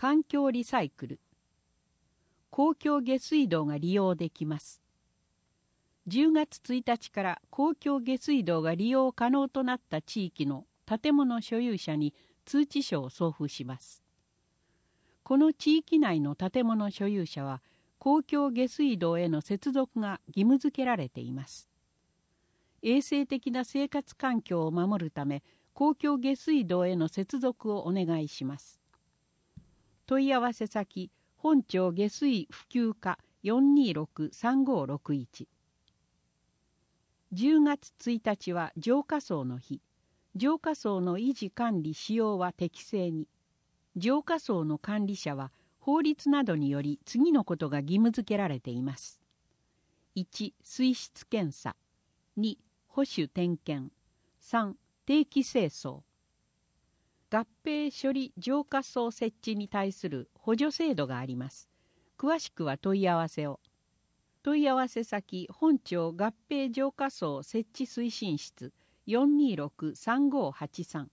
環境リサイクル。公共下水道が利用できます。10月1日から公共下水道が利用可能となった地域の建物所有者に通知書を送付します。この地域内の建物所有者は公共下水道への接続が義務付けられています。衛生的な生活環境を守るため、公共下水道への接続をお願いします。問い合わせ先、本町下水普及課 426-3561。10月1日は浄化槽の日。浄化槽の維持管理使用は適正に。浄化槽の管理者は法律などにより次のことが義務付けられています。1、水質検査。2、保守点検。3、定期清掃。合併処理浄化槽設置に対する補助制度があります。詳しくは問い合わせを。問い合わせ先、本町合併浄化槽設置推進室 426-3583。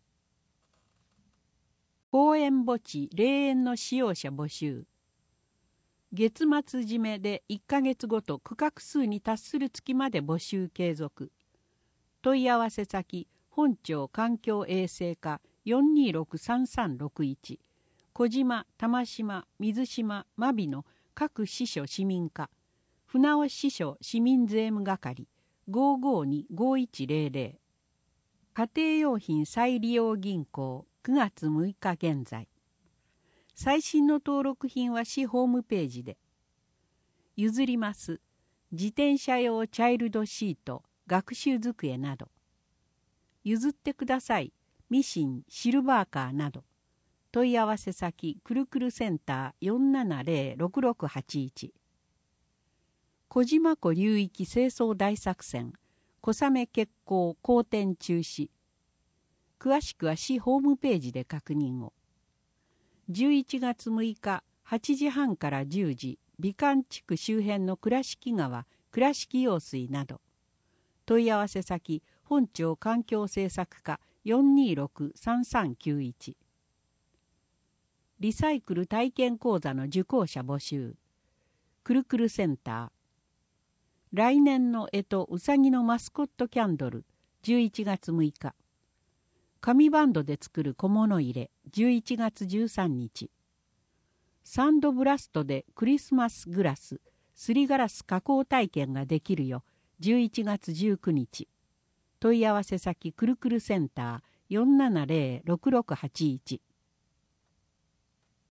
公園墓地霊園の使用者募集。月末締めで1ヶ月ごと区画数に達する月まで募集継続。問い合わせ先、本町環境衛生課 426-3361。小島、玉島、水島、真備の各支所市民課。船尾支所市民税務係 552-5100。家庭用品再利用銀行9月6日現在。最新の登録品は市ホームページで。譲ります。自転車用チャイルドシート、学習机など。譲ってください。ミシン、シルバーカーなど。問い合わせ先、くるくるセンター 470-6681。小島湖流域清掃大作戦、小雨決行好転中止。詳しくは市ホームページで確認を。11月6日8時半から10時、美観地区周辺の倉敷川、倉敷用水など。問い合わせ先、本町環境政策課 426-3391。リサイクル体験講座の受講者募集。くるくるセンター。来年の干支うさぎのマスコットキャンドル11月6日。紙バンドで作る小物入れ11月13日。サンドブラストでクリスマスグラス、すりガラス加工体験ができるよ11月19日。問い合わせ先くるくるセンター 470-6681。